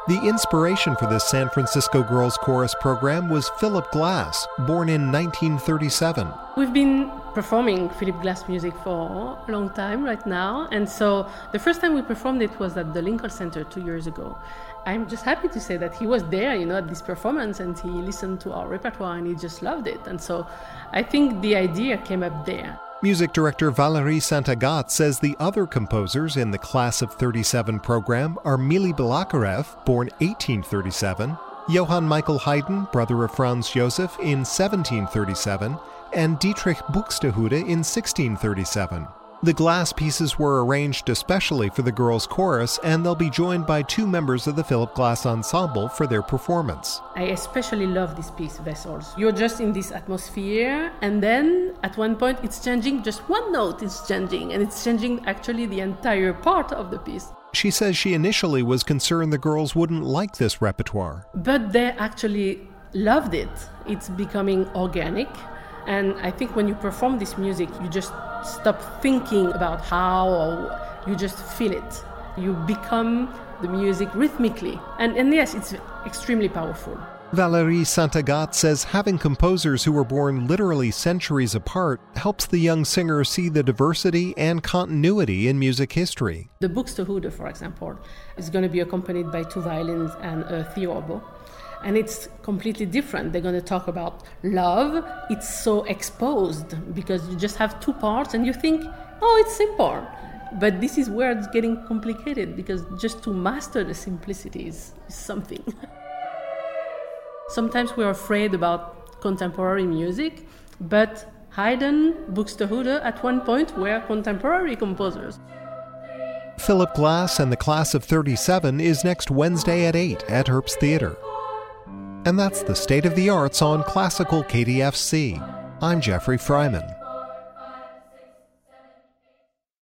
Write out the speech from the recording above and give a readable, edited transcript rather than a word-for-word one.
The inspiration for this San Francisco Girls Chorus program was Philip Glass, born in 1937. We've been performing Philip Glass music for a long time right now, and so the first time we performed it was at the Lincoln Center 2 years ago. I'm just happy to say that he was there, at this performance, and he listened to our repertoire and he just loved it. And so I think the idea came up there. Music director Valérie Saint-Agathe says the other composers in the Class of 37 program are Mili Balakirev, born 1837, Johann Michael Haydn, brother of Franz Josef, in 1737, and Dietrich Buxtehude in 1637. The Glass pieces were arranged especially for the girls' chorus, and they'll be joined by 2 members of the Philip Glass Ensemble for their performance. I especially love this piece, Vessels. You're just in this atmosphere, and then at one point it's changing, just one note is changing, and it's changing actually the entire part of the piece. She says she initially was concerned the girls wouldn't like this repertoire. But they actually loved it. It's becoming organic. And I think when you perform this music, you just stop thinking about how, or you just feel it. You become the music rhythmically. And yes, it's extremely powerful. Valérie Saint-Agathe says having composers who were born literally centuries apart helps the young singer see the diversity and continuity in music history. The Buxtehude, for example, is going to be accompanied by 2 violins and a theorbo. And it's completely different. They're going to talk about love. It's so exposed because you just have 2 parts and you think, oh, it's simple. But this is where it's getting complicated because just to master the simplicity is something. Sometimes we're afraid about contemporary music, but Haydn, Buxtehude at one point were contemporary composers. Philip Glass and the Class of 37 is next Wednesday at 8 at Herbst Theatre. And that's the State of the Arts on Classical KDFC. I'm Jeffrey Freiman.